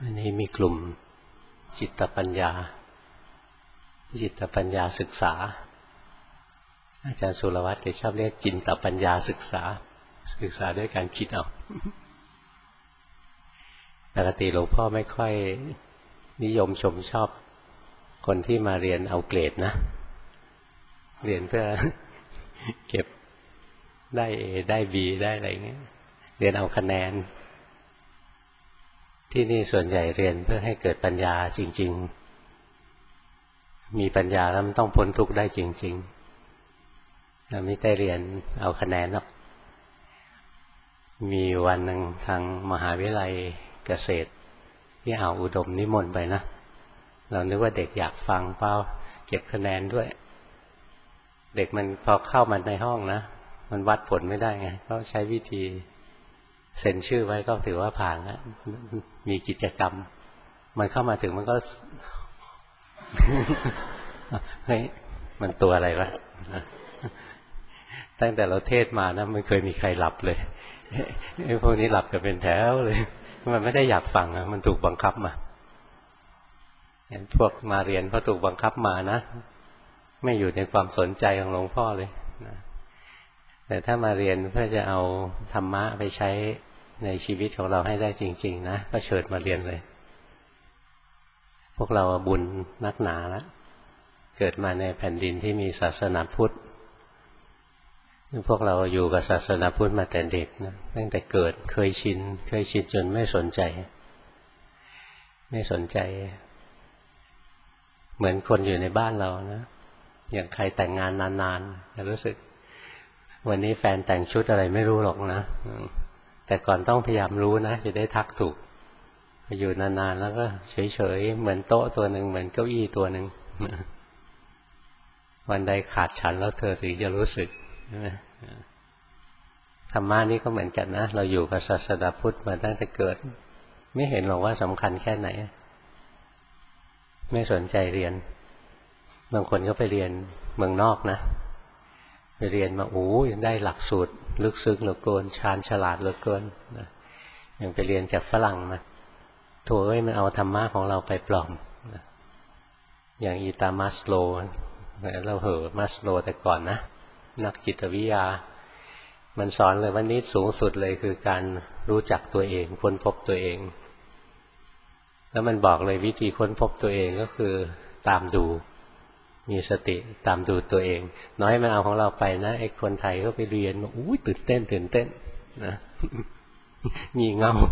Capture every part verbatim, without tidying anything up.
อันนี้มีกลุ่มจิตปัญญาจิตปัญญาศึกษาอาจารย์สุรวัตรแกชอบเรียกจิตปัญญาศึกษาศึกษาด้วยการคิดเอาปกติหลวงพ่อไม่ค่อยนิยมชมชอบคนที่มาเรียนเอาเกรดนะเรียนเพื่อเก็บได้เอได้บีได้อะไรเงี้ยเรียนเอาคะแนนที่นี่ส่วนใหญ่เรียนเพื่อให้เกิดปัญญาจริงๆมีปัญญาแล้วมันต้องพ้นทุกข์ได้จริงๆเราไม่ได้เรียนเอาคะแนนหรอกมีวันหนึ่งทางมหาวิทยาลัยเกษตรที่อ่าวอุดมนิมนต์ไปนะเรานึกว่าเด็กอยากฟังเปล่าเก็บคะแนนด้วยเด็กมันพอเข้ามาในห้องนะมันวัดผลไม่ได้ไงก็ใช้วิธีเซ็นชื่อไว้ก็ถือว่าผ่านแล้วมีกิจกรรมมันเข้ามาถึงมันก็เฮ้ยมันตัวอะไรวะตั้งแต่เราเทศมานะไม่เคยมีใครหลับเลยไอ้พวกนี้หลับกันเป็นแถวเลยมันไม่ได้อยากฟังอะมันถูกบังคับมาพวกมาเรียนเพราะถูกบังคับมานะไม่อยู่ในความสนใจของหลวงพ่อเลยนะแต่ถ้ามาเรียนเพื่อจะเอาธรรมะไปใช้ในชีวิตของเราให้ได้จริงๆนะก็เชิญมาเรียนเลยพวกเราบุญนักหนาแล้วเกิดมาในแผ่นดินที่มีศาสนาพุทธพวกเราอยู่กับศาสนาพุทธมาแต่เด็กนะตั้งแต่เกิดเคยชินเคยชินจนไม่สนใจไม่สนใจเหมือนคนอยู่ในบ้านเรานะอย่างใครแต่งงานนานๆจะรู้สึกวันนี้แฟนแต่งชุดอะไรไม่รู้หรอกนะแต่ก่อนต้องพยายามรู้นะจะได้ทักถูกอยู่นานๆแล้วก็เฉยๆเหมือนโต๊ะตัวหนึ่งเหมือนเก้าอี้ตัวหนึ่งวันใดขาดฉันแล้วเธอถึงจะรู้สึกธรรมะนี่ก็เหมือนกันนะเราอยู่กับศาสนาพุทธมาตั้งแต่เกิดไม่เห็นหรอกว่าสำคัญแค่ไหนไม่สนใจเรียนบางคนก็ไปเรียนเมืองนอกนะไปเรียนมาโอ้ยได้หลักสูตรลึกซึ้งเหลือเกินชาญฉลาดเหลือเกินนะยังไปเรียนจากฝรั่งมาโถ่เอ้ยมันเอาธรรมะของเราไปปลอมนะอย่างอีตามัสโลเราเหอะมัสโลแต่ก่อนนะนักจิตวิทยามันสอนเลยว่านิดสูงสุดเลยคือการรู้จักตัวเองค้นพบตัวเองแล้วมันบอกเลยวิธีค้นพบตัวเองก็คือตามดูมีสติตามดูตัวเองน้อยมันเอาของเราไปนะไอ้คนไทยก็ไปเรียนมาอู้ตื่นเต้นตื่นเต้นนะงี่เง่า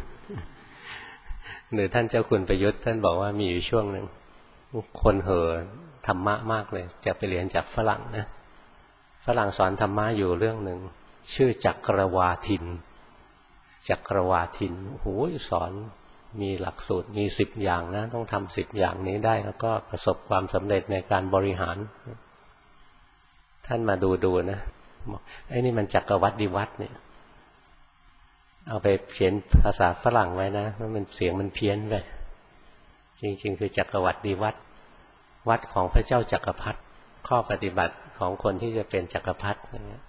หรือท่านเจ้าคุณประยุทธ์ท่านบอกว่ามีอยู่ช่วงหนึ่งคนเห่อธรรมะมากเลยจะไปเรียนจากฝรั่งนะฝรั่งสอนธรรมะอยู่เรื่องหนึ่งชื่อจักรวาทินจักรวาทินโอ้ยสอนมีหลักสูตรมีสิบอย่างนะต้องทำสิบอย่างนี้ได้แล้วก็ประสบความสำเร็จในการบริหารท่านมาดูดูนะไอ้นี่มันจักรวรรดิวัฒน์เนี่ยเอาไปเขียนภาษาฝรั่งไว้นะเพราะมันเสียงมันเพี้ยนไปจริงๆคือจักรวรรดิวัฒน์วัดของพระเจ้าจักรพรรดิข้อปฏิบัติของคนที่จะเป็นจักรพรรดิอย่างเงี้ย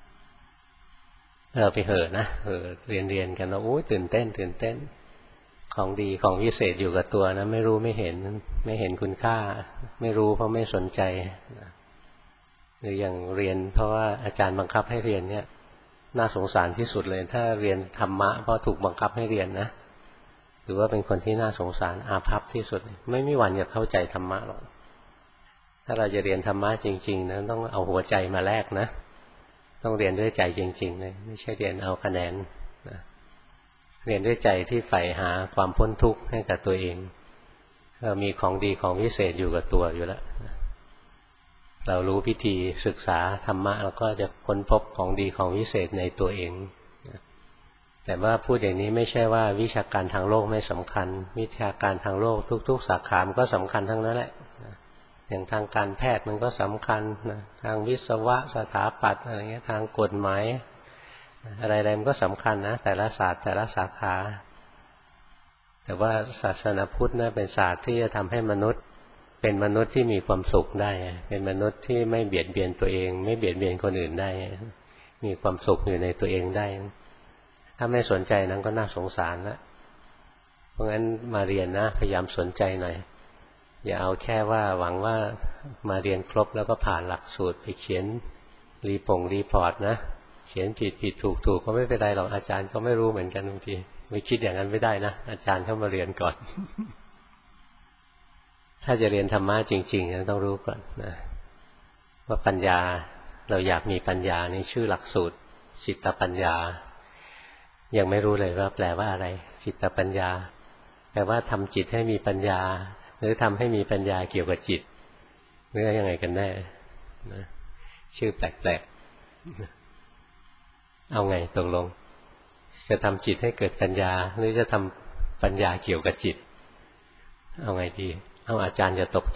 เราไปเหอะนะเออเรียนเรียนกันแล้วโอ้ยตื่นเต้นตื่นเต้นของดีของวิเศษอยู่กับตัวนะไม่รู้ไม่เห็นไม่เห็นคุณค่าไม่รู้เพราะไม่สนใจหรืออย่างเรียนเพราะว่าอาจารย์บังคับให้เรียนเนี่ยน่าสงสารที่สุดเลยถ้าเรียนธรรมะเพราะถูกบังคับให้เรียนนะหรือว่าเป็นคนที่น่าสงสารอาภัพที่สุดไม่มีวันจะเข้าใจธรรมะหรอกถ้าเราจะเรียนธรรมะจริงๆนะต้องเอาหัวใจมาแลกนะต้องเรียนด้วยใจจริงๆเลยไม่ใช่เรียนเอาคะแนนนะเรียนด้วยใจที่ใฝ่หาความพ้นทุกข์ให้กับตัวเองเรามีของดีของวิเศษอยู่กับตัวอยู่แล้วเรารู้วิธีศึกษาธรรมะแล้วก็จะค้นพบของดีของวิเศษในตัวเองแต่ว่าพูดอย่างนี้ไม่ใช่ว่าวิชาการทางโลกไม่สำคัญวิชาการทางโลกทุกๆสาขามันก็สำคัญทั้งนั้นแหละอย่างทางการแพทย์มันก็สำคัญนะทางวิศวะสถาปัตย์อะไรเงี้ยทางกฎหมายอะไรๆมันก็สำคัญนะแต่ละศาสตร์แต่ละสาขาแต่ว่าศาสนาพุทธนะเป็นศาสตร์ที่จะทำให้มนุษย์เป็นมนุษย์ที่มีความสุขได้เป็นมนุษย์ที่ไม่เบียดเบียนตัวเองไม่เบียดเบียนคนอื่นได้มีความสุขอยู่ในตัวเองได้ถ้าไม่สนใจนั้นก็น่าสงสารนะเพราะงั้นมาเรียนนะพยายามสนใจหน่อยอย่าเอาแค่ว่าหวังว่ามาเรียนครบแล้วก็ผ่านหลักสูตรไปเขียนรีพงรีพอร์ตนะเขียนผิดผิดถูกถูกก็ไม่เป็นไรหรอกอาจารย์ก็ไม่รู้เหมือนกันบางทีไม่คิดอย่างนั้นไม่ได้นะอาจารย์เข้ามาเรียนก่อน ถ้าจะเรียนธรรมะจริงๆต้องรู้ก่อนนะว่าปัญญาเราอยากมีปัญญานี่ชื่อหลักสูตรจิตปัญญายังไม่รู้เลยว่าแปลว่าอะไรจิตปัญญาแปลว่าทำจิตให้มีปัญญาหรือทำให้มีปัญญาเกี่ยวกับจิตหรือยังไงกันแน่นะชื่อแปลกๆเอาไงตกลงจะทำจิตให้เกิดปัญญาหรือจะทำปัญญาเกี่ยวกับจิตเอาไงดีเอาอาจารย์จะตกใจ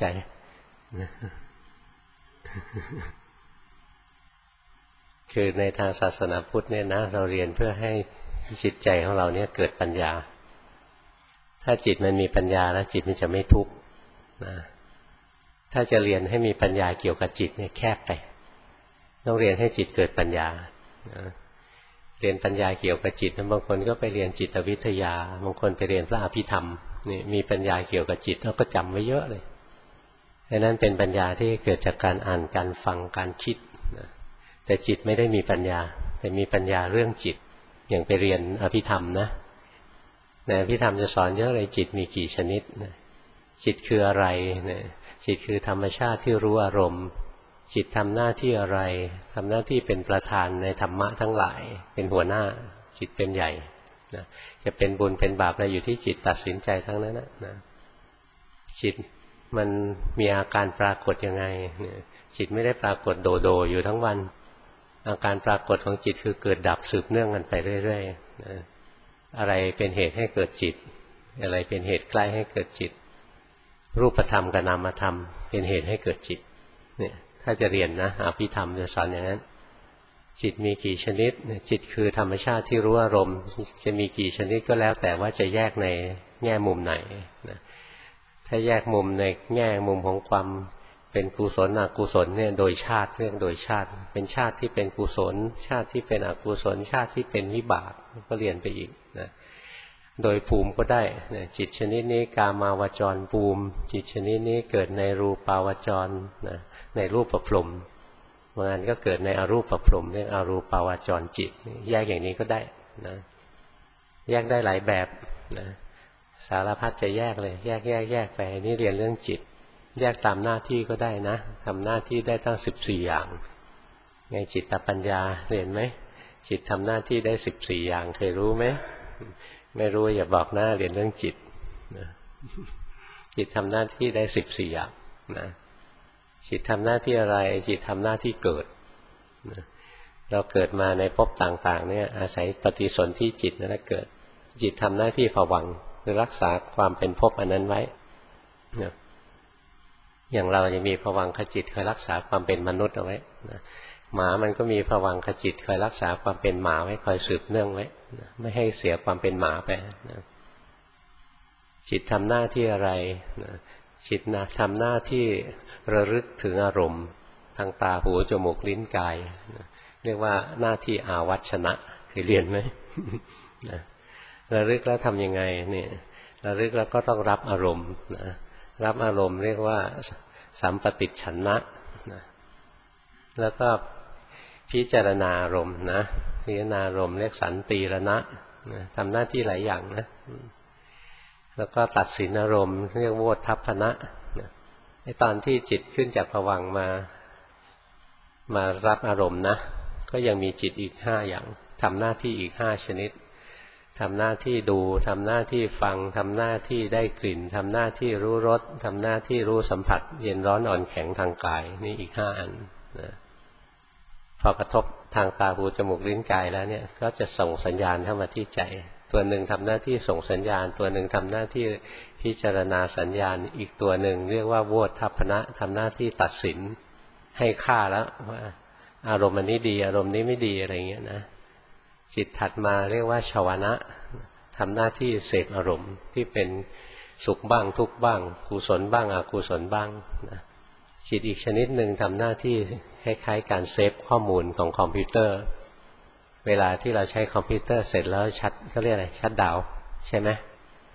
คือในทางศาสนาพุทธเนี่ยนะเราเรียนเพื่อให้จิตใจของเราเนี่ยเกิดปัญญาถ้าจิตมันมีปัญญาแล้วจิตมันจะไม่ทุกข์นะถ้าจะเรียนให้มีปัญญาเกี่ยวกับจิตเนี่ยแคบไปต้องเรียนให้จิตเกิดปัญญานะเรียนปัญญาเกี่ยวกับจิตบางคนก็ไปเรียนจิตวิทยาบางคนไปเรียนพระอภิธรรมนี่มีปัญญาเกี่ยวกับจิตแล้วก็จำไว้เยอะเลยดังนั้นเป็นปัญญาที่เกิดจากการอ่านการฟังการคิดนะแต่จิตไม่ได้มีปัญญาแต่มีปัญญาเรื่องจิตอย่างไปเรียนอภิธรรมนะในอภิธรรมจะสอนเยอะเลยจิตมีกี่ชนิดนะจิตคืออะไรนะจิตคือธรรมชาติที่รู้อารมณ์จิตทำหน้าที่อะไรทำหน้าที่เป็นประธานในธรรมะทั้งหลายเป็นหัวหน้าจิตเป็นใหญ่นะจะเป็นบุญเป็นบาปอะไรอยู่ที่จิตตัดสินใจทั้งนั้นนะนะจิตมันมีอาการปรากฏยังไงเนี่ยจิตไม่ได้ปรากฏโดโดอยู่ทั้งวันอาการปรากฏของจิตคือเกิดดับสืบเนื่องกันไปเรื่อยๆนะอะไรเป็นเหตุให้เกิดจิตอะไรเป็นเหตุใกล้ให้เกิดจิตรูปธรรมกับนามธรรมเป็นเหตุให้เกิดจิตเนี่ยถ้าจะเรียนนะอภิธรรมจะสอนอย่างนั้นจิตมีกี่ชนิดจิตคือธรรมชาติที่รู้อารมณ์จะมีกี่ชนิดก็แล้วแต่ว่าจะแยกในแง่มุมไหนนะถ้าแยกมุมในแง่มุมของความเป็นกุศลอกุศลเนี่ยโดยชาติเรื่องโดยชาติเป็นชาติที่เป็นกุศลชาติที่เป็นอกุศลชาติที่เป็นวิบากก็เรียนไปอีกนะโดยภูมิก็ได้นะจิตชนิดนี้กามาวจรภูมิจิตชนิดนี้เกิดในรูปาวจรนะในรูปพรหมบางอันก็เกิดในอรูปพรหมเรียกอรูปาวจรจิตแยกอย่างนี้ก็ได้นะแยกได้หลายแบบนะสารพัดจะแยกเลยแยกแยกแยกไปนี่เรียนเรื่องจิตแยกตามหน้าที่ก็ได้นะทำหน้าที่ได้ตั้งสิบสี่อย่างไงจิตตปัญญาเรียนไหมจิตทำหน้าที่ได้สิบสี่อย่างเคยรู้ไหมไม่รู้อย่าบอกหน้าเรียนเรื่องจิตนะจิตทำหน้าที่ได้สิบสี่อย่างนะจิตทำหน้าที่อะไรจิตทำหน้าที่เกิดนะเราเกิดมาในภพต่างๆเนี่ยอาศัยปฏิสนธิจิตนั่นแหละเกิดจิตทำหน้าที่ภวังค์คือรักษาความเป็นภพอันนั้นไว้นะอย่างเราจะมีภวังคจิตคอยรักษาความเป็นมนุษย์เอาไว้นะหมามันก็มีภวังคจิตคอยรักษาความเป็นหมาไว้คอยสืบเนื่องไว้นะไม่ให้เสียความเป็นหมาไปนะจิตทำหน้าที่อะไรนะจิตนะทำหน้าที่ระลึกถึงอารมณ์ทางตาหูจมูกลิ้นกายนะเรียกว่าหน้าที่อาวัชนะเคยเรียนไหม นะระลึกแล้วทำยังไงเนี่ยระลึกแล้วก็ต้องรับอารมณ์นะรับอารมณ์เรียกว่าสัมปติฉันนะนะแล้วก็พิจารณาอารมณ์นะพิจารณาอารมณ์เรียกสันติรณะนะทำหน้าที่หลายอย่างนะแล้วก็ตัดสินอารมณ์เรียกโวทัพพนะนะในตอนที่จิตขึ้นจากภวังค์มามารับอารมณ์นะก็ยังมีจิตอีกห้าอย่างทำหน้าที่อีกห้าชนิดทำหน้าที่ดูทำหน้าที่ฟังทำหน้าที่ได้กลิ่นทำหน้าที่รู้รสทำหน้าที่รู้สัมผัสเย็นร้อนอ่อนแข็งทางกายนี่อีกห้าอันนะพอกระทบทางตาหูจมูกลิ้นกายแล้วเนี่ยก็จะส่งสัญญาณเข้ามาที่ใจตัวหนึ่งทำหน้าที่ส่งสัญญาณตัวหนึ่งทำหน้าที่พิจารณาสัญญาณอีกตัวหนึ่งเรียกว่าโวทัพพนะทำหน้าที่ตัดสินให้ค่าแล้วว่าอารมณ์อันนี้ดีอารมณ์นี้ไม่ดีอะไรเงี้ยนะจิตถัดมาเรียกว่าชวนะทำหน้าที่เสพอารมณ์ที่เป็นสุขบ้างทุกข์บ้างกุศลบ้างอกุศลบ้างนะจิตอีกชนิดหนึ่งทำหน้าที่คล้ายๆการเซฟข้อมูลของคอมพิวเตอร์เวลาที่เราใช้คอมพิวเตอร์เสร็จแล้วชัดเขาเรียกอะไรชัตดาวน์ใช่ไหม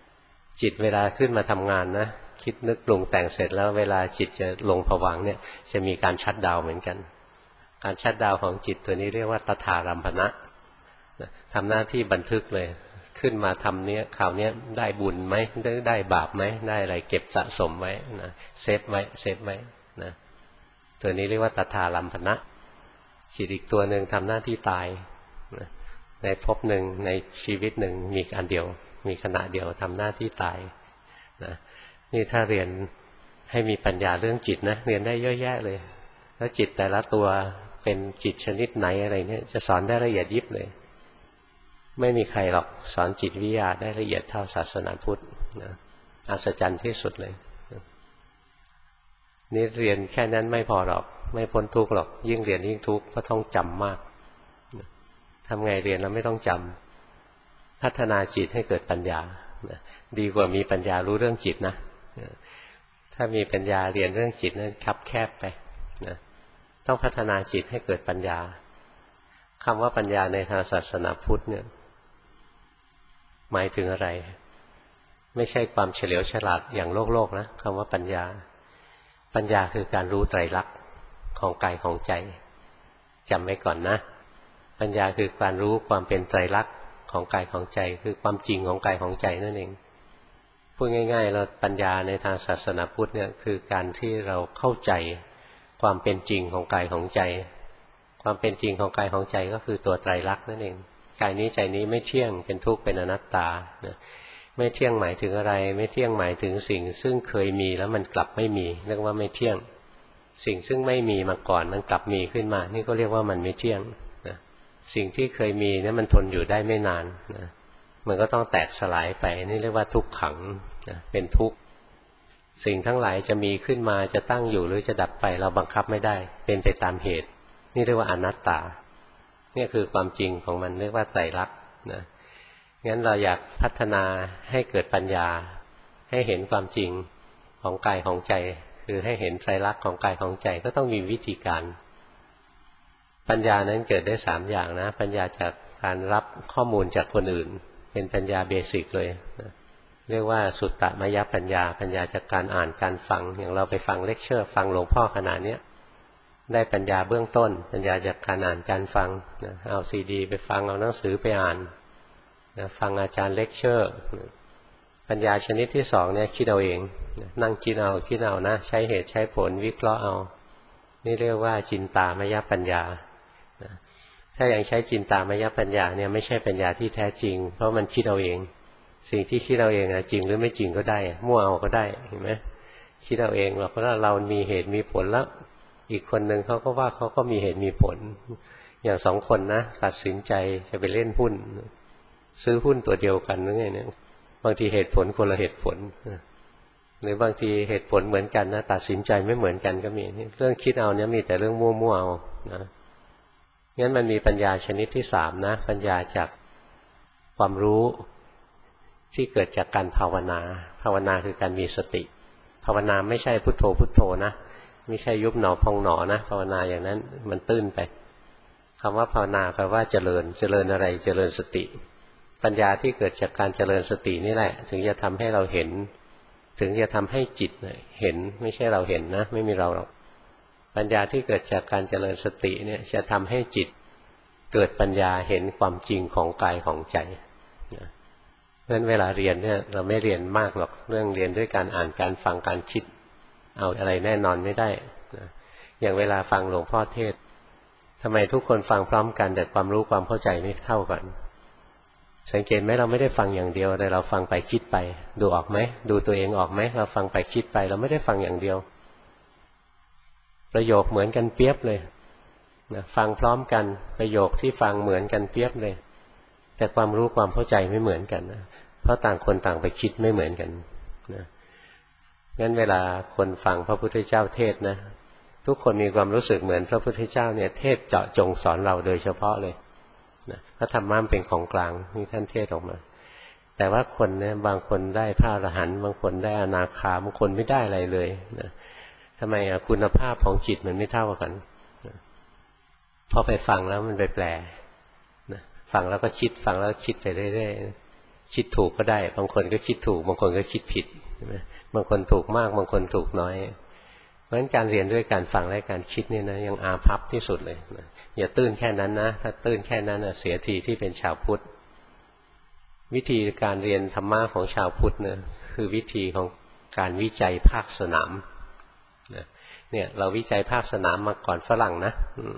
จิตเวลาขึ้นมาทำงานนะคิดนึกปรุงแต่งเสร็จแล้วเวลาจิตจะลงภวังค์เนี่ยจะมีการชัตดาวน์เหมือนกันการชัตดาวน์ของจิตตัวนี้เรียกว่าตถารัมภณะทำหน้าที่บันทึกเลยขึ้นมาทำเนี้ยข่าวเนี้ยได้บุญไหมได้ได้บาปไหมได้อะไรเก็บสะสมไว้นะเซฟไว้เซฟไว้นะตัวนี้เรียกว่าตถารัมภณะจิตอีกตัวหนึ่งทำหน้าที่ตายนะในภพหนึ่งในชีวิตหนึ่งมีอันเดียวมีขณะเดียวทำหน้าที่ตายนะนี่ถ้าเรียนให้มีปัญญาเรื่องจิตนะเรียนได้เยอะแยะเลยแล้วจิตแต่ละตัวเป็นจิตชนิดไหนอะไรเนี่ยจะสอนได้ละเอียดยิบเลยไม่มีใครหรอกสอนจิตวิทยาได้ละเอียดเท่าศาสนาพุทธนะอัศจรรย์ที่สุดเลยนี่เรียนแค่นั้นไม่พอหรอกไม่พ้นทุกข์หรอกยิ่งเรียนยิ่งทุกข์เพราะต้องจำมากทำไงเรียนแล้วไม่ต้องจำพัฒนาจิตให้เกิดปัญญาดีกว่ามีปัญญารู้เรื่องจิตนะถ้ามีปัญญาเรียนเรื่องจิตนั้นคับแคบไปนะต้องพัฒนาจิตให้เกิดปัญญาคำว่าปัญญาในทางศาสนาพุทธเนี่ยหมายถึงอะไรไม่ใช่ความเฉลียวฉลาดอย่างโลกโลกนะคำว่าปัญญาปัญญาคือการรู้ไตรลักษณ์ของกายของใจจำไว้ก่อนนะปัญญาคือการรู้ความเป็นไตรลักษณ์ของกายของใจคือความจริงของกายของใจนั่นเองพูดง่ายๆเราปัญญาในทางศาสนาพุทธเนี่ยคือการที่เราเข้าใจความเป็นจริงของกายของใจความเป็นจริงของกายของใจก็คือตัวไตรลักษณ์นั่นเองกายนี้ใจนี้ไม่เที่ยงเป็นทุกข์เป็นอนัตตานะไม่เที่ยงหมายถึงอะไรไม่เที่ยงหมายถึงสิ่งซึ่งเคยมีแล้วมันกลับไม่มีเรียกว่าไม่เที่ยงสิ่งซึ่งไม่มีมาก่อนมันกลับมีขึ้นมานี่ก็เรียกว่ามันไม่เที่ยงนะสิ่งที่เคยมีเนี่ยมันทนอยู่ได้ไม่นานนะมันก็ต้องแตกสลายไปนี่เรียกว่าทุกขังนะเป็นทุกข์สิ่งทั้งหลายจะมีขึ้นมาจะตั้งอยู่หรือจะดับไปเราบังคับไม่ได้เป็นไปตามเหตุนี่เรียกว่าอนัตตานี่คือความจริงของมันเรียกว่าไตรลักษณ์นะงั้นเราอยากพัฒนาให้เกิดปัญญาให้เห็นความจริงของกายของใจคือให้เห็นไตรลักษณ์ของกายของใจก็ต้องมีวิธีการปัญญานั้นเกิดได้สามอย่างนะปัญญาจากการรับข้อมูลจากคนอื่นเป็นปัญญาเบสิกเลยนะเรียกว่าสุตตมยปัญญาปัญญาจากการอ่านการฟังอย่างเราไปฟังเลคเชอร์ฟังหลวงพ่อขนาดนี้ได้ปัญญาเบื้องต้นปัญญาจากการอ่านการฟังนะเอาซีดีไปฟังเอาหนังสือไปอ่านนะฟังอาจารย์เลคเชอร์ปัญญาชนิดที่สองเนี่ยคิดเอาเองนั่งคิดเอาคิดเอานะใช้เหตุใช้ผลวิเคราะห์เอานี่เรียกว่าจินตามยปัญญานะถ้ายังใช้จินตามยปัญญาเนี่ยไม่ใช่ปัญญาที่แท้จริงเพราะมันคิดเอาเองสิ่งที่คิดเอาเองนะจริงหรือไม่จริงก็ได้มั่วเอาก็ได้เห็นไหมคิดเอาเองเราเพราะว่าเรามีเหตุมีผลแล้วอีกคนหนึ่งเขาก็ว่าเขาก็มีเหตุมีผลอย่างสองคนนะตัดสินใจจะไปเล่นหุ้นซื้อหุ้นตัวเดียวกันหรือไงเนี่ยบางทีเหตุผลคนละเหตุผลหรือบางทีเหตุผลเหมือนกันนะตัดสินใจไม่เหมือนกันก็มีเรื่องคิดเอาเนี่ยมีแต่เรื่องมั่วๆเอานะงั้นมันมีปัญญาชนิดที่สามนะปัญญาจากความรู้ที่เกิดจากการภาวนาภาวนาคือการมีสติภาวนาไม่ใช่พุทโธพุทโธนะไม่ใช่ยุบหนอพองหนอนะภาวนาอย่างนั้นมันตื้นไปคำว่าภาวนาแปลว่าเจริญเจริญอะไรเจริญสติปัญญาที่เกิดจากการเจริญสตินี่แหละถึงจะทำให้เราเห็นถึงจะทำให้จิตเห็นไม่ใช่เราเห็นนะไม่มีเราหรอกปัญญาที่เกิดจากการเจริญสติเนี่ยจะทำให้จิตเกิดปัญญาเห็นความจริงของกายของใจนะเพราะฉะนั้นเวลาเรียนเนี่ยเราไม่เรียนมากหรอกเรื่องเรียนด้วยการอ่านการฟังการคิดเอาอะไรแน่นอนไม่ได้นะอย่างเวลาฟังหลวงพ่อเทศทำไมทุกคนฟังพร้อมกันแต่ความรู้ความเข้าใจไม่เท่ากันสังเกตไหมเราไม่ได้ฟังอย่างเดียวแต่เราฟังไปคิดไปดูออกไหมดูตัวเองออกไหมเราฟังไปคิดไปเราไม่ได้ฟังอย่างเดียวประโยคเหมือนกันเปียบเลยนะฟังพร้อมกันประโยคที่ฟังเหมือนกันเปียบเลยแต่ความรู้ความเข้าใจไม่เหมือนกันนะเพราะต่างคนต่างไปคิดไม่เหมือนกันนะงั้นเวลาคนฟังพระพุทธเจ้าเทศนะทุกคนมีความรู้สึกเหมือนพระพุทธเจ้าเนี่ยเทศเจาะจงสอนเราโดยเฉพาะเลยนะพระธรรมะเป็นของกลางที่ท่านเทศออกมาแต่ว่าคนเนี่ยบางคนได้พระอรหันต์บางคนได้อนาคาบางคนไม่ได้อะไรเลยนะทำไมอ่ะคุณภาพของจิตมันไม่เท่ากันนะพอไปฟังแล้วมันไปแปลนะฟังแล้วก็คิดฟังแล้วคิดไปเรื่อยๆคิดถูกก็ได้บางคนก็คิดถูกบางคนก็คิดผิดใช่ไหมบางคนถูกมากบางคนถูกน้อยเพราะฉะนั้นการเรียนด้วยการฟังและการคิดเนี่ยนะยังอาภัพที่สุดเลยนะอย่าตื้นแค่นั้นนะถ้าตื้นแค่นั้นนะเสียทีที่เป็นชาวพุทธวิธีการเรียนธรรมะของชาวพุทธเนี่ยคือวิธีของการวิจัยภาคสนามเนี่ยเราวิจัยภาคสนามมาก่อนฝรั่งนะ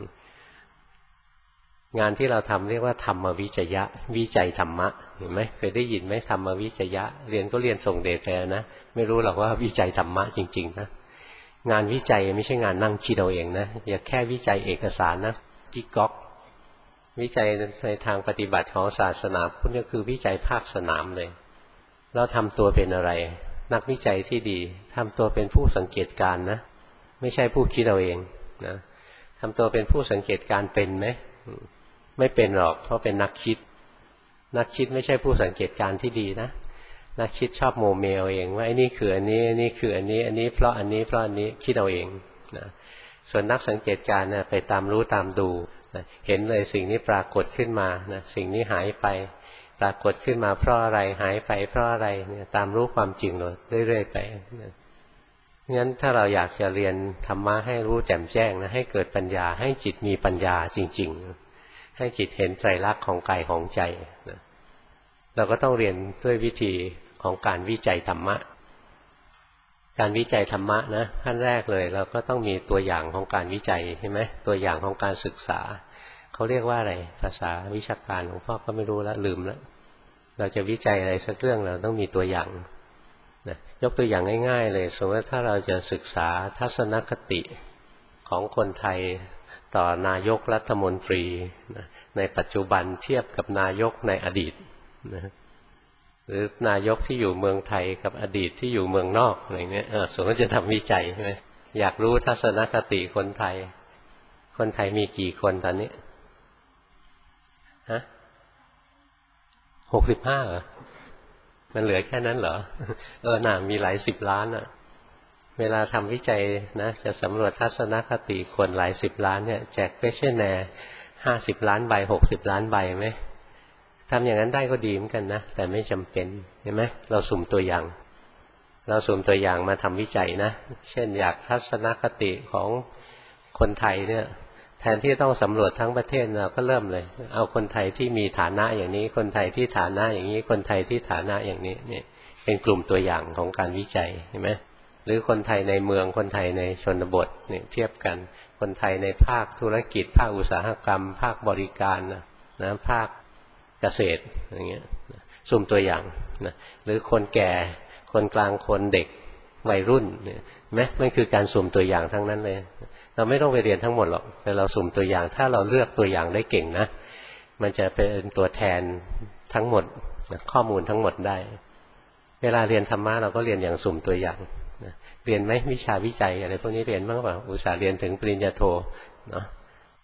งานที่เราทำเรียกว่าธรรมวิจยะวิจัยธรรมะเห็นไหมเคยได้ยินไหมธรรมวิจยะเรียนก็เรียนส่งเดชไปนะไม่รู้หรอกว่าวิจัยธรรมะจริงๆนะงานวิจัยไม่ใช่งานนั่งคิดเอาเองนะอย่าแค่วิจัยเอกสารนะกิ๊กก๊อกวิจัยในทางปฏิบัติของศาสนาพุทธก็คือวิจัยภาคสนามเลยเราทำตัวเป็นอะไรนักวิจัยที่ดีทำตัวเป็นผู้สังเกตการณ์นะไม่ใช่ผู้คิดเอาเองนะทำตัวเป็นผู้สังเกตการณ์เป็นไหมไม่เป็นหรอกเพราะเป็นนักคิดนักคิดไม่ใช่ผู้สังเกตการณ์ที่ดีนะนักคิดชอบโมเมเอาเองว่าไอ้นี่คืออันนี้อันนี้คืออันนี้อันนี้เพราะอันนี้เพราะอันนี้คิดเอาเองนะส่วนนักสังเกตการณ์นะไปตามรู้ตามดูนะเห็นเลยสิ่งนี้ปรากฏขึ้นมานะสิ่งนี้หายไปปรากฏขึ้นมาเพราะอะไรหายไปเพราะอะไรเนี่ยตามรู้ความจริงเลยเรื่อยๆไปนะงั้นถ้าเราอยากจะเรียนธรรมะให้รู้แจ่มแจ้งนะให้เกิดปัญญาให้จิตมีปัญญาจริงๆให้จิตเห็นไตรลักษณ์ของกายของใจนะเราก็ต้องเรียนด้วยวิธีของการวิจัยธรรมะการวิจัยธรรมะนะขั้นแรกเลยเราก็ต้องมีตัวอย่างของการวิจัยใช่ไหมตัวอย่างของการศึกษาเขาเรียกว่าอะไรภาษาวิชาการของพ่อก็ไม่รู้แล้วลืมแล้วเราจะวิจัยอะไรสักเรื่องเราต้องมีตัวอย่างนะยกตัวอย่างง่ายๆเลยสมมติว่าถ้าเราจะศึกษาทัศนคติของคนไทยต่อนายกรัฐมนตรีนะในปัจจุบันเทียบกับนายกในอดีตนะหรือนายกที่อยู่เมืองไทยกับอดีตที่อยู่เมืองนอกอะไรเงี้ยสมมติจะทำวิจัยใช่ไหมอยากรู้ทัศนคติคนไทยคนไทยมีกี่คนตอนนี้ฮะหกสิบห้าเหรอมันเหลือแค่นั้นเหรอเออหน่ามีหลายสิบล้านอ่ะเวลาทำวิจัยนะจะสำรวจทัศนคติคนหลายสิบล้านเนี่ยแจกเควสชั่นแนร์ห้าสิบล้านใบหกสิบล้านใบไหมทำอย่างนั้นได้ก็ดีเหมือนกันนะแต่ไม่จำเป็นเห็นไหมเราสุ่มตัวอย่างเราสุ่มตัวอย่างมาทำวิจัยนะเช่นอยากทัศนคติของคนไทยเนี่ยแทนที่ต้องสำรวจทั้งประเทศเราก็เริ่มเลยเอาคนไทยที่มีฐานะอย่างนี้คนไทยที่ฐานะอย่างนี้คนไทยที่ฐานะอย่างนี้เนี่ยเป็นกลุ่มตัวอย่างของการวิจัยเห็นไหมหรือคนไทยในเมืองคนไทยในชนบทเนี่ยเทียบกันคนไทยในภาคธุรกิจภาคอุตสาหกรรมภาคบริการนะนะภาคเกษตรอย่างเงี้ยสุ่มตัวอย่างนะหรือคนแก่คนกลางคนเด็กวัยรุ่นเนี่ยไหมมันคือการสุ่มตัวอย่างทั้งนั้นเลยเราไม่ต้องไปเรียนทั้งหมดหรอกแต่เราสุ่มตัวอย่างถ้าเราเลือกตัวอย่างได้เก่งนะมันจะเป็นตัวแทนทั้งหมดข้อมูลทั้งหมดได้เวลาเรียนธรรมะเราก็เรียนอย่างสุ่มตัวอย่างเรียนไหมวิชาวิจัยอะไรพวกนี้เรียนบ้างเปล่าอุตส่าห์เรียนถึงปริญญาโทเนาะ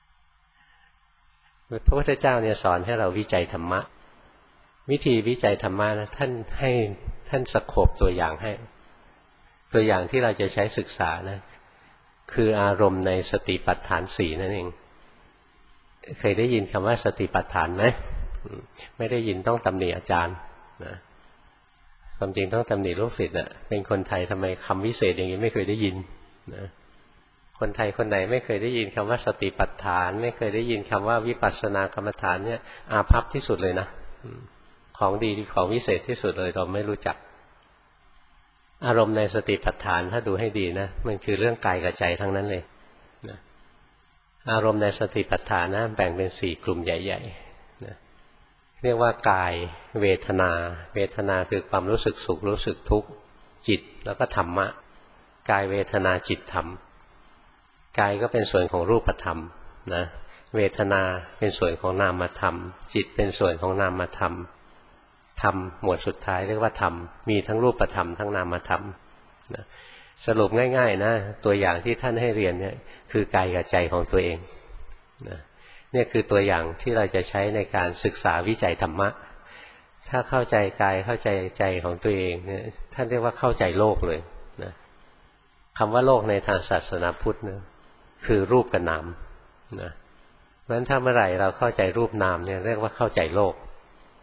พระพุทธเจ้าเนี่ยสอนให้เราวิจัยธรรมะวิธีวิจัยธรรมะนะท่านให้ท่านสโคปตัวอย่างให้ตัวอย่างที่เราจะใช้ศึกษานะคืออารมณ์ในสติปัฏฐานสี่นั่นเองเคยได้ยินคำว่าสติปัฏฐานไหมไม่ได้ยินต้องตำหนิอาจารย์นะความจริงต้องตำหนิลูกศิษย์อ่ะเป็นคนไทยทำไมคำวิเศษอย่างนี้ไม่เคยได้ยินนะคนไทยคนไหนไม่เคยได้ยินคำว่าสติปัฏฐานไม่เคยได้ยินคำว่าวิปัสสนากรรมฐานเนี่ยอาภัพที่สุดเลยนะของดีของวิเศษที่สุดเลยเราไม่รู้จักอารมณ์ในสติปัฏฐานถ้าดูให้ดีนะมันคือเรื่องกายกับใจทั้งนั้นเลยนะอารมณ์ในสติปัฏฐานนะแบ่งเป็นสี่กลุ่มใหญ่ๆนะเรียกว่ากายเวทนาเวทนาคือความรู้สึกสุขรู้สึกทุกข์จิตแล้วก็ธรรมะกายเวทนาจิตธรรมกายก็เป็นส่วนของรูปธรรมนะเวทนาเป็นส่วนของนามธรรมจิตเป็นส่วนของนามธรรมธรรมหมวดสุดท้ายเรียกว่าธรรมมีทั้งรูปธรรมทั้งนามธรรมนะสรุปง่ายๆนะตัวอย่างที่ท่านให้เรียนเนี่ยคือกายกับใจของตัวเองนะเนี่ยคือตัวอย่างที่เราจะใช้ในการศึกษาวิจัยธรรมะถ้าเข้าใจกายเข้าใจใจของตัวเองเนี่ยท่านเรียกว่าเข้าใจโลกเลยนะคำว่าโลกในทางศาสนาพุทธนะคือรูปกับนามนะเพราะฉะนั้นถ้าเมื่อไหร่เราเข้าใจรูปนามเนี่ยเรียกว่าเข้าใจโลก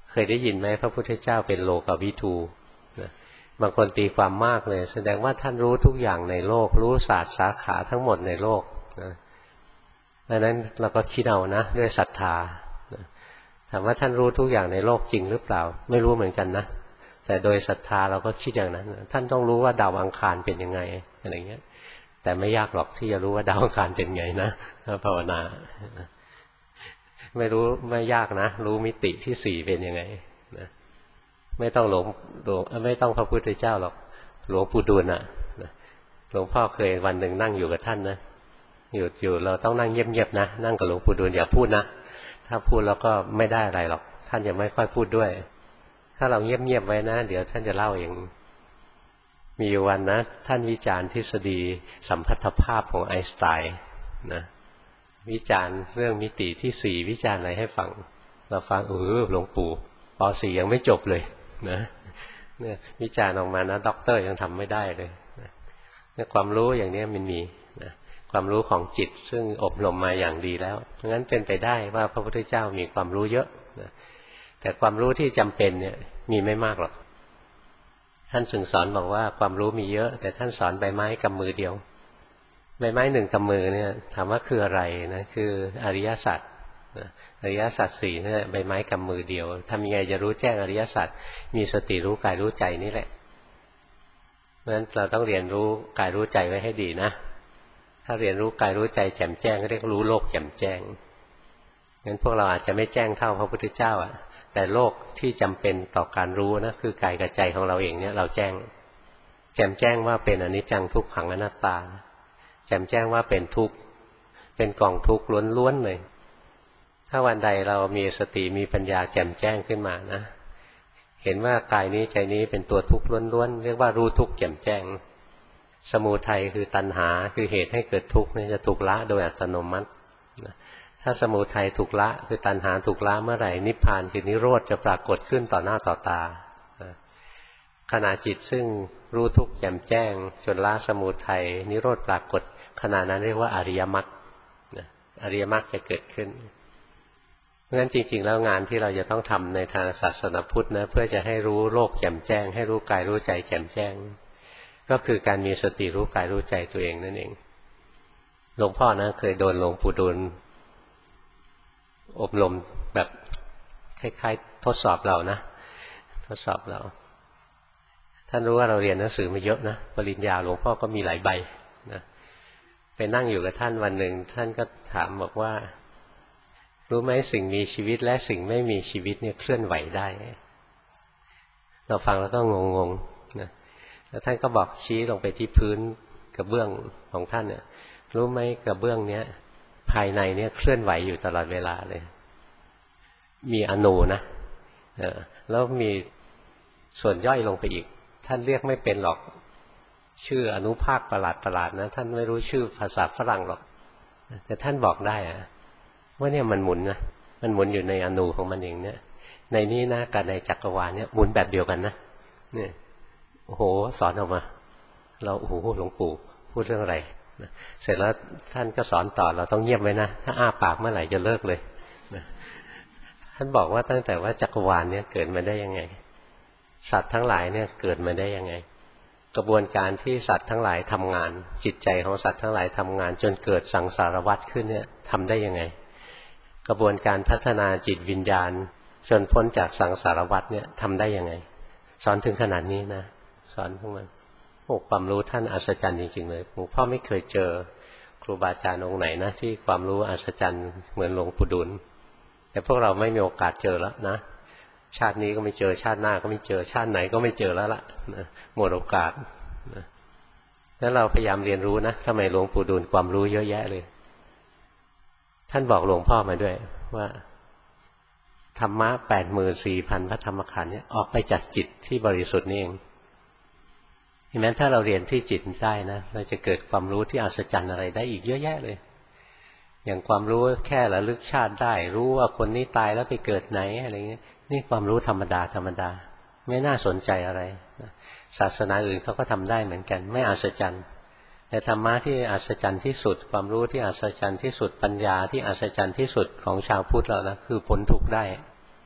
เคยได้ยินไหมพระพุทธเจ้าเป็นโลกวิทูนะบางคนตีความมากเลยแสดงว่าท่านรู้ทุกอย่างในโลกรู้ศาสตร์สาขาทั้งหมดในโลกนะดังนั้นเราก็คิดเอานะด้วยศรัทธานะถามว่าท่านรู้ทุกอย่างในโลกจริงหรือเปล่าไม่รู้เหมือนกันนะแต่โดยศรัทธาเราก็คิดอย่างนั้นท่านต้องรู้ว่าดาวอังคารเป็นยังไงอะไรเงี้ยแต่ไม่ยากหรอกที่จะรู้ว่าดาวอังคารเป็นไงนะถ้าภาวนาไม่รู้ไม่ยากนะรู้มิติที่สี่เป็นยังไงนะไม่ต้องหลวงหลวงไม่ต้องพระพุทธเจ้าหรอกหลวงปู่ดูลย์น่ะหลวงพ่อเคยวันหนึ่งนั่งอยู่กับท่านนะอยู่อยู่เราต้องนั่งเงียบๆนะนั่งกับหลวงปู่ดูลย์อย่าพูดนะถ้าพูดแล้วก็ไม่ได้อะไรหรอกท่านจะไม่ค่อยพูดด้วยถ้าเราเงียบๆไว้นะเดี๋ยวท่านจะเล่าเองมีวันนะท่านวิจารณ์ทฤษฎีสัมพัทธภาพของไอน์สไตน์นะวิจารณ์เรื่องมิติที่สี่วิจารณ์อะไรให้ฟังเราฟังเออหลวงปู่ป.สี่ยังไม่จบเลยนะเนี่ยวิจารณ์ออกมานะด็อกเตอร์ยังทำไม่ได้เลยเนี่ยความรู้อย่างนี้มันมีนะความรู้ของจิตซึ่งอบรมมาอย่างดีแล้วเพราะงั้นเป็นไปได้ว่าพระพุทธเจ้ามีความรู้เยอะนะแต่ความรู้ที่จำเป็นเนี่ยมีไม่มากหรอกท่านจึงสอนบอกว่าความรู้มีเยอะแต่ท่านสอนใบไม้กำมือเดียวใบไม้หนึ่งกำมือเนี่ยถามว่าคืออะไรนะคืออริยสัจอริยสัจสี่เนี่ยใบไม้กำมือเดียวทำยังไงจะรู้แจ้งอริยสัจมีสติรู้กายรู้ใจนี่แหละเพราะฉะนั้นเราต้องเรียนรู้กายรู้ใจไว้ให้ดีนะถ้าเรียนรู้กายรู้ใจแจ่มแจ้งก็เรียกรู้โลกแจ่มแจ้งงั้นพวกเราอาจจะไม่แจ้งเท่าพระพุทธเจ้าอ่ะแต่โลกที่จำเป็นต่อการรู้นะคือกายกับใจของเราเองเนี่ยเราแจ้งแจ่มแจ้งว่าเป็นอนิจจังทุกขังอนัตตาแจ่มแจ้งว่าเป็นทุกข์เป็นกองทุกข์ล้วนๆเลยถ้าวันใดเรามีสติมีปัญญาแจ่มแจ้งขึ้นมานะเห็นว่ากายนี้ใจนี้เป็นตัวทุกข์ล้วนๆเรียกว่ารู้ทุกข์แจ่มแจ้งสมุทัยคือตัณหาคือเหตุให้เกิดทุกข์นี่จะถูกละโดยอัตโนมัติถ้าสมุทัยถูกละคือตัณหาถูกละเมื่อไหร่นิพพานคือนิโรธจะปรากฏขึ้นต่อหน้าต่อตาขณะจิตซึ่งรู้ทุกข์แจ่มแจ้งจนละสมุทัยนิโรธปรากฏขณะนั้นเรียกว่าอริยมรรคอริยมรรคจะเกิดขึ้นเพราะฉะนั้นจริงๆแล้วงานที่เราจะต้องทำในทางศาสนาพุทธนะเพื่อจะให้รู้โลกแจ่มแจ้งให้รู้กายรู้ใจแจ่มแจ้งก็คือการมีสติรู้กายรู้ใจตัวเองนั่นเองหลวงพ่อนะเคยโดนหลวงปู่ดูลย์อบรมแบบคล้ายๆทดสอบเรานะทดสอบเราท่านรู้ว่าเราเรียนหนังสือมาเยอะนะปริญญาหลวงพ่อก็มีหลายใบนะไปนั่งอยู่กับท่านวันหนึ่งท่านก็ถามบอกว่ารู้ไหมสิ่งมีชีวิตและสิ่งไม่มีชีวิตเนี่ยเคลื่อนไหวได้เราฟังแล้วก็งงๆนะแล้วท่านก็บอกชี้ลงไปที่พื้นกระเบื้องของท่านเนี่ยรู้ไหมกระเบื้องเนี้ยภายในเนี่ยเคลื่อนไหวอยู่ตลอดเวลาเลยมีอนูนะเออแล้วมีส่วนย่อยลงไปอีกท่านเรียกไม่เป็นหรอกชื่ออนุภาคประหลาดประหลาดนะท่านไม่รู้ชื่อภาษาฝรั่งหรอกแต่ท่านบอกได้อะว่าเนี่ยมันหมุนนะมันหมุนอยู่ในอนูของมันเองเนี่ยในนี้นะกับในจักรวาลเนี่ยหมุนแบบเดียวกันนะเนี่ยโอ้โหสอนออกมาเราโอ้โหหลวงปู่พูดเรื่องอะไรเสร็จแล้วท่านก็สอนต่อเราต้องเงียบไว้นะถ้าอ้าปากเมื่อไหร่จะเลิกเลยท่านบอกว่าตั้งแต่ว่าจักรวาลเนี่ยเกิดมาได้ยังไงสัตว์ทั้งหลายเนี่ยเกิดมาได้ยังไงกระบวนการที่สัตว์ทั้งหลายทำงานจิตใจของสัตว์ทั้งหลายทำงานจนเกิดสังสารวัฏขึ้นเนี่ยทำได้ยังไงกระบวนการพัฒนาจิตวิญญาณจนพ้นจากสังสารวัฏเนี่ยทำได้ยังไงสอนถึงขนาดนี้นะสอนพวกมันโอ้ความรู้ท่านอัศจรรย์จริงๆเลยหลวงพ่อไม่เคยเจอครูบาอาจารย์องค์ไหนนะที่ความรู้อัศจรรย์เหมือนหลวงปู่ดูลย์แต่พวกเราไม่มีโอกาสเจอแล้วนะชาตินี้ก็ไม่เจอชาติหน้าก็ไม่เจอชาติไหนก็ไม่เจอแล้วล่ะนะหมดโอกาสนะแล้วเราพยายามเรียนรู้นะทำไมหลวงปู่ดูลย์ความรู้เยอะแยะเลยท่านบอกหลวงพ่อมาด้วยว่าธรรมะแปดหมื่นสี่พันพระธรรมขันธ์เนี่ยออกไปจากจิตที่บริสุทธิ์นี่เองเห็นไหมถ้าเราเรียนที่จิตได้นะเราจะเกิดความรู้ที่อัศจรรย์อะไรได้อีกเยอะแยะเลยอย่างความรู้แค่ระลึกชาติได้รู้ว่าคนนี้ตายแล้วไปเกิดไหนอะไรเงี้ยนี่ความรู้ธรรมดาธรรมดาไม่น่าสนใจอะไรศาสนาอื่นเขาก็ทำได้เหมือนกันไม่อัศจรรย์แต่ธรรมะที่อัศจรรย์ที่สุดความรู้ที่อัศจรรย์ที่สุดปัญญาที่อัศจรรย์ที่สุดของชาวพุทธเรานะคือพ้นทุกข์ได้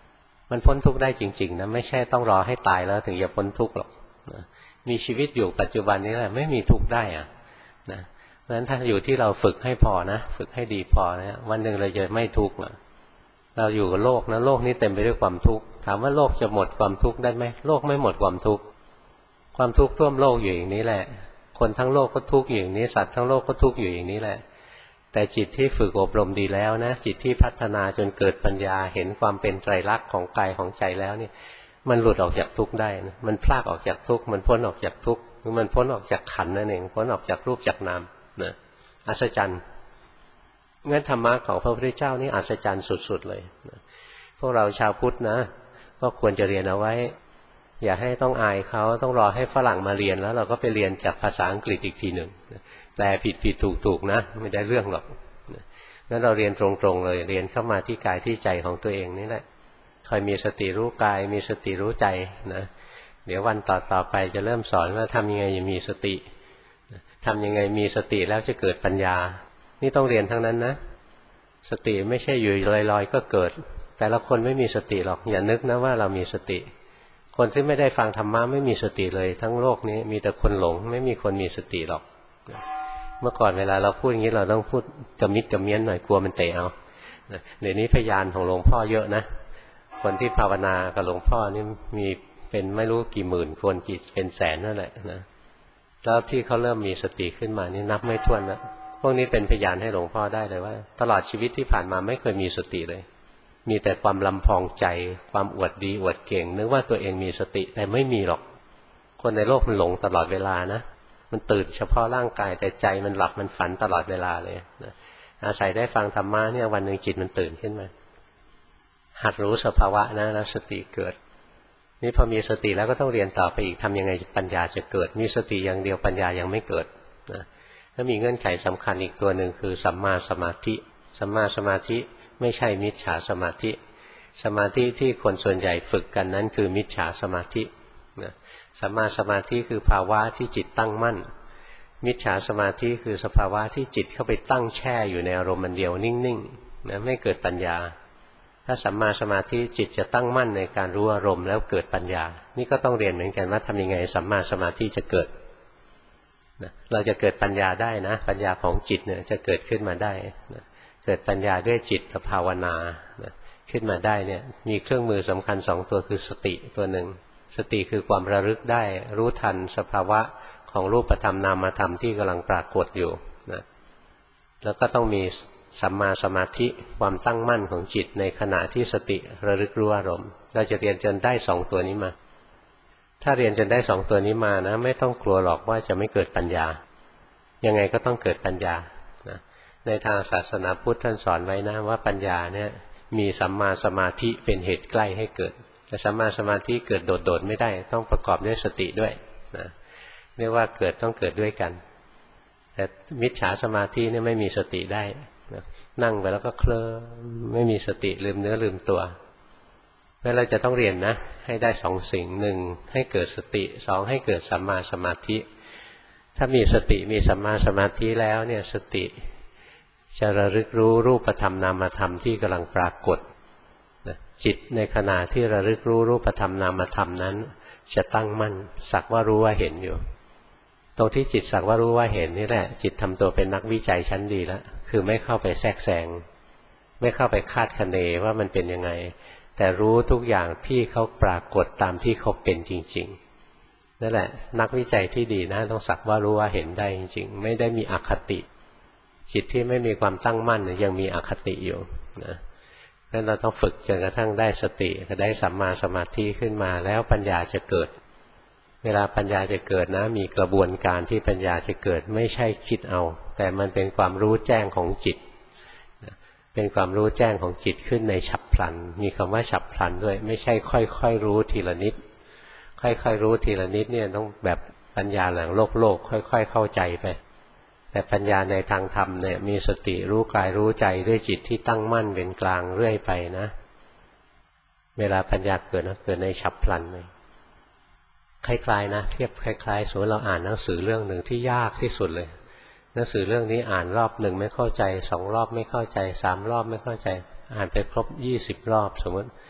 มันพ้นทุกข์ได้จริงๆนะไม่ใช่ต้องรอให้ตายแล้วถึงจะพ้นทุกข์หรอกนะมีชีวิตอยู่ปัจจุบันนี้แหละไม่มีทุกข์ได้อะนะเพราะฉะนั้นถ้าอยู่ที่เราฝึกให้พอนะฝึกให้ดีพอนะวันหนึ่งเราจะไม่ทุกข์เราอยู่กับโลกนะโลกนี้เต็มไปด้วยความทุกข์ถามว่าโลกจะหมดความทุกข์ได้ไหมโลกไม่หมดความทุกข์ความทุกข์ท่วมโลกอยู่อย่างนี้แหละคนทั้งโลกก็ทุกข์อยู่อย่างนี้สัตว์ทั้งโลกก็ทุกข์อยู่อย่างนี้แหละแต่จิตที่ฝึกอบรมดีแล้วนะจิตที่พัฒนาจนเกิดปัญญาเห็นความเป็นไตรลักษณ์ของกายของใจแล้วนี่มันหลุดออกจากทุกข์ได้นะมันพลากออกจากทุกข์มันพ้นออกจากทุกข์มันพ้นออกจากขันธ์นั่นเองพ้นออกจากรูปจากนามนะอัศจรรย์งั้นธรรมะของพระพุทธเจ้านี่อัศจรรย์สุดๆเลยนะพวกเราชาวพุทธนะก็ควรจะเรียนเอาไว้อย่าให้ต้องอายเขาต้องรอให้ฝรั่งมาเรียนแล้วเราก็ไปเรียนจากภาษาอังกฤษอีกทีหนึ่งแปลผิดผิดถูกถูกนะไม่ได้เรื่องหรอกงั้นเราเรียนตรงๆเลยเรียนเข้ามาที่กายที่ใจของตัวเองนี่แหละคอยมีสติรู้กายมีสติรู้ใจนะเดี๋ยววันต่อต่อไปจะเริ่มสอนว่าทำยังไงจะมีสติทำยังไงมีสติแล้วจะเกิดปัญญานี่ต้องเรียนทั้งนั้นนะสติไม่ใช่อยู่ลอยๆก็เกิดแต่ละคนไม่มีสติหรอกอย่านึกนะว่าเรามีสติคนที่ไม่ได้ฟังธรรมะไม่มีสติเลยทั้งโลกนี้มีแต่คนหลงไม่มีคนมีสติหรอกเมื่อก่อนเวลาเราพูดอย่างนี้เราต้องพูดกระมิดกระเมี้ยนหน่อยกลัวมันเตะเอาเดี๋ยวนี้พยานของหลวงพ่อเยอะนะคนที่ภาวนากับหลวงพ่อนี่มีเป็นไม่รู้กี่หมื่นคนกี่เป็นแสนนั่นแหละนะแล้วที่เขาเริ่มมีสติขึ้นมานี่นับไม่ถ้วนแล้วพวกนี้เป็นพยานให้หลวงพ่อได้เลยว่าตลอดชีวิตที่ผ่านมาไม่เคยมีสติเลยมีแต่ความลำพองใจความอวดดีอวดเก่งนึกว่าตัวเองมีสติแต่ไม่มีหรอกคนในโลกมันหลงตลอดเวลานะมันตื่นเฉพาะร่างกายแต่ใจมันหลับมันฝันตลอดเวลาเลยนะอาศัยได้ฟังธรรมะเนี่ยวันหนึ่งจิตมันตื่นขึ้นมาหัดรู้สภาวะนะแล้วสติเกิดนี่พอมีสติแล้วก็ต้องเรียนต่อไปอีกทำยังไงปัญญาจะเกิดมีสติอย่างเดียวปัญญายังไม่เกิดนะแล้วมีเงื่อนไขสำคัญอีกตัวหนึ่งคือสัมมาสมาธิสัมมาสมาธิไม่ใช่มิจฉาสมาธิสมาธิที่คนส่วนใหญ่ฝึกกันนั้นคือมิจฉาสมาธินะสัมมาสมาธิคือภาวะที่จิตตั้งมั่นมิจฉาสมาธิคือสภาวะที่จิตเข้าไปตั้งแช่อยู่ในอารมณ์มันเดียวนิ่งๆนะไม่เกิดปัญญาถ้าสัมมาสมาธิจิตจะตั้งมั่นในการรู้อารมณ์แล้วเกิดปัญญานี่ก็ต้องเรียนเหมือนกันว่าทำยังไงสัมมาสมาธิจะเกิดนะเราจะเกิดปัญญาได้นะปัญญาของจิตเนี่ยจะเกิดขึ้นมาได้นะเกิดปัญญาด้วยจิตภาวนานะขึ้นมาได้เนี่ยมีเครื่องมือสำคัญสองตัวคือสติตัวหนึ่งสติคือความระลึกได้รู้ทันสภาวะของรูปธรรมนามธรรมที่กำลังปรากฏอยู่นะแล้วก็ต้องมีสัมมาสมาธิความตั้งมั่นของจิตในขณะที่สติระลึกรู้อารมณ์เราจะเรียนจนได้สองตัวนี้มาถ้าเรียนจนได้สองตัวนี้มานะไม่ต้องกลัวหรอกว่าจะไม่เกิดปัญญายังไงก็ต้องเกิดปัญญานะในทางศาสนาพุทธท่านสอนไว้นะว่าปัญญาเนี่ยมีสัมมาสมาธิเป็นเหตุใกล้ให้เกิดแต่สัมมาสมาธิเกิดโดดๆไม่ได้ต้องประกอบด้วยสติด้วยนะเรียกว่าเกิดต้องเกิดด้วยกันแต่มิจฉาสมาธิเนี่ยไม่มีสติได้นะนั่งไปแล้วก็เคลิ้มไม่มีสติลืมเนื้อลืมตัวเพราะเราจะต้องเรียนนะให้ได้สองสิ่งหนึ่งให้เกิดสติสองให้เกิดสัมมาสมาธิถ้ามีสติมีสัมมาสมาธิแล้วเนี่ยสติจะระลึกรู้รูปธรรมนามธรรมที่กำลังปรากฏนะจิตในขณะที่ระลึกรู้รูปธรรมนามธรรมนั้นจะตั้งมั่นสักว่ารู้ว่าเห็นอยู่ตรงที่จิตสักว่ารู้ว่าเห็นนี่แหละจิตทำตัวเป็นนักวิจัยชั้นดีแล้วคือไม่เข้าไปแทรกแซงไม่เข้าไปคาดคะเนว่ามันเป็นยังไงแต่รู้ทุกอย่างที่เขาปรากฏตามที่เขาเป็นจริงๆนั่นแหละนักวิจัยที่ดีนะต้องสักว่ารู้ว่าเห็นได้จริงๆไม่ได้มีอคติจิตที่ไม่มีความตั้งมั่นยังมีอคติอยู่นะงั้นเราต้องฝึกจนกระทั่งได้สติได้สัมมาสมาธิขึ้นมาแล้วปัญญาจะเกิดเวลาปัญญาจะเกิดนะมีกระบวนการที่ปัญญาจะเกิดไม่ใช่คิดเอาแต่มันเป็นความรู้แจ้งของจิตเป็นความรู้แจ้งของจิตขึ้นในฉับพลันมีคำว่าฉับพลันด้วยไม่ใช่ค่อยๆรู้ทีละนิดค่อยๆรู้ทีละนิดเนี่ยต้องแบบปัญญาหลังโลกโลกค่อยๆเข้าใจไปแต่ปัญญาในทางธรรมเนี่ยมีสติรู้กายรู้ใจด้วยจิตที่ตั้งมั่นเป็นกลางเรื่อยไปนะเวลาปัญญาเกิดนะเกิดในฉับพลันเลยคล้ายๆนะเทียบคล้ายๆสมมติเราอ่านหนังสือเรื่องหนึ่งที่ยากที่สุดเลยหนังสือเรื่องนี้อ่านรอบหนึ่งไม่เข้าใจสองรอบไม่เข้าใจสามรอบไม่เข้าใจอ่านไปครบยี่สิบรอบสมมติ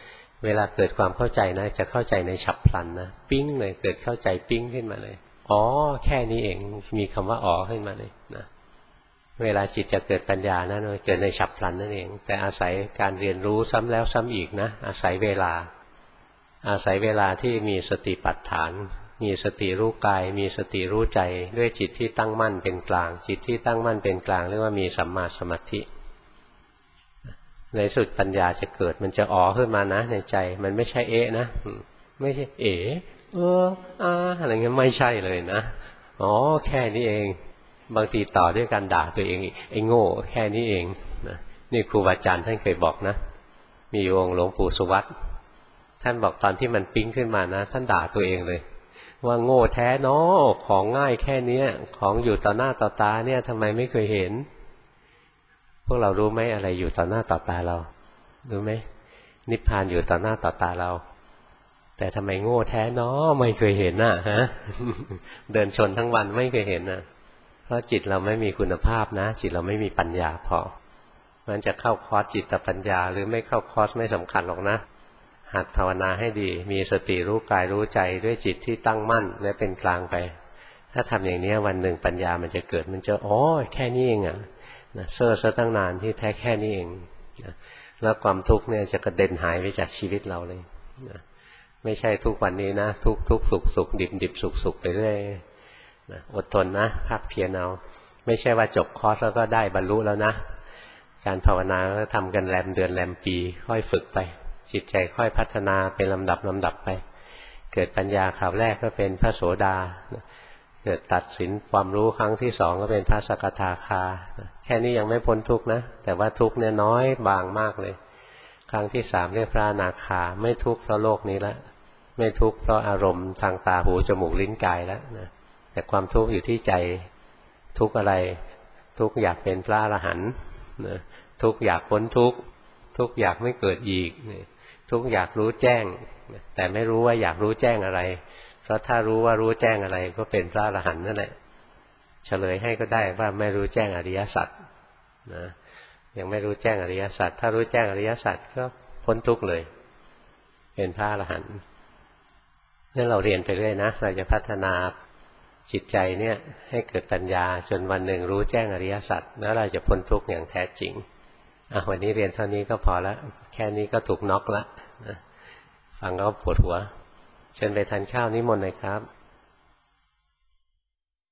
เวลาเกิดความเข้าใจนะจะเข้าใจในฉับพลันนะปิ้งเลยเกิดเข้าใจปิ้งขึ้นมาเลยอ๋อแค่นี้เองมีคำว่าอ๋อขึ้นมาเลยนะเวลาจิตจะเกิดปัญญานะเกิดในฉับพลันนั่นเองแต่อาศัยการเรียนรู้ซ้ำแล้วซ้ำอีกนะอาศัยเวลาอาศัยเวลาที่มีสติปัฏฐานมีสติรู้กายมีสติรู้ใจด้วยจิตที่ตั้งมั่นเป็นกลางจิตที่ตั้งมั่นเป็นกลางเรียกว่ามีสัมมาสมาธิในสุดปัญญาจะเกิดมันจะอ๋อขึ้นมานะในใจมันไม่ใช่เอ๊ะนะไม่ใช่เอ๋เอออ่าอะไรเงี้ยไม่ใช่เลยนะอ๋อแค่นี้เองบางทีต่อด้วยการด่าตัวเองไอ้โง่แค่นี้เองนะนี่ครูบาอาจารย์ท่านเคยบอกนะมีองค์หลวงปู่สุวัตท่านบอกตอนที่มันปิ๊งขึ้นมานะท่านด่าตัวเองเลยว่าโง่แท้เนาะของง่ายแค่เนี้ยของอยู่ต่อหน้าต่อตาเนี่ยทำไมไม่เคยเห็นพวกเรารู้ไหมอะไรอยู่ต่อหน้าต่อตาเรารู้ไหมนิพพานอยู่ต่อหน้าต่อตาเราแต่ทำไมโง่แท้เนาะไม่เคยเห็นน่ะฮะ เดินชนทั้งวันไม่เคยเห็นน่ะเพราะจิตเราไม่มีคุณภาพนะจิตเราไม่มีปัญญาพอมันจะเข้าคอร์สจิตปัญญาหรือไม่เข้าคอร์สไม่สำคัญหรอกนะหัดภาวนาให้ดีมีสติรู้กายรู้ใจด้วยจิตที่ตั้งมั่นและเป็นกลางไปถ้าทำอย่างนี้วันหนึ่งปัญญามันจะเกิดมันจะอ๋อแค่นี้เองอ่ะนะเซ่อซะตั้งนานที่แท้แค่นี้เองนะแล้วความทุกข์เนี่ยจะกระเด็นหายไปจากชีวิตเราเลยนะไม่ใช่ทุกวันนี้นะทุกทุกสุขสุขดิบดิบสุขสุขไปเรื่อยนะอดทนนะภาคเพียรเอาไม่ใช่ว่าจบคอร์สแล้วก็ได้บรรลุแล้วนะการภาวนาก็ทำกันแรมเดือนแรมปีค่อยฝึกไปจิตใจค่อยพัฒนาเป็นลำดับลำดับไปเกิดปัญญาคราวแรกก็เป็นพระโสดาเกิดตัดสินความรู้ครั้งที่สองก็เป็นพระสกทาคาแค่นี้ยังไม่พ้นทุกข์นะแต่ว่าทุกข์เนี่ยน้อยบางมากเลยครั้งที่สามเรียกพระอนาคาไม่ทุกข์เพราะโลกนี้แล้วไม่ทุกข์เพราะอารมณ์ทางตาหูจมูกลิ้นกายแล้วนะแต่ความทุกข์อยู่ที่ใจทุกข์อะไรทุกข์อยากเป็นพระอรหันต์นะทุกข์อยากพ้นทุกข์ทุกข์อยากไม่เกิดอีกทุกข์อยากรู้แจ้งแต่ไม่รู้ว่าอยากรู้แจ้งอะไรเพราะถ้ารู้ว่ารู้แจ้งอะไรก็เป็นพระอรหันต์นั่นแหละเฉลยให้ก็ได้ว่าไม่รู้แจ้งอริยสัจนะยังไม่รู้แจ้งอริยสัจถ้ารู้แจ้งอริยสัจก็พ้นทุกข์เลยเป็นพระอรหันต์นี่เราเรียนไปเรื่อยนะเราจะพัฒนาจิตใจเนี่ยให้เกิดปัญญาจนวันหนึ่งรู้แจ้งอริยสัจแล้วเราจะพ้นทุกข์อย่างแท้จริงอ่ะวันนี้เรียนเท่านี้ก็พอแล้วแค่นี้ก็ถูกน็อกละนะฟังก็ปวดหัวเชิญไปทานข้าวนิมนต์หน่อยครับ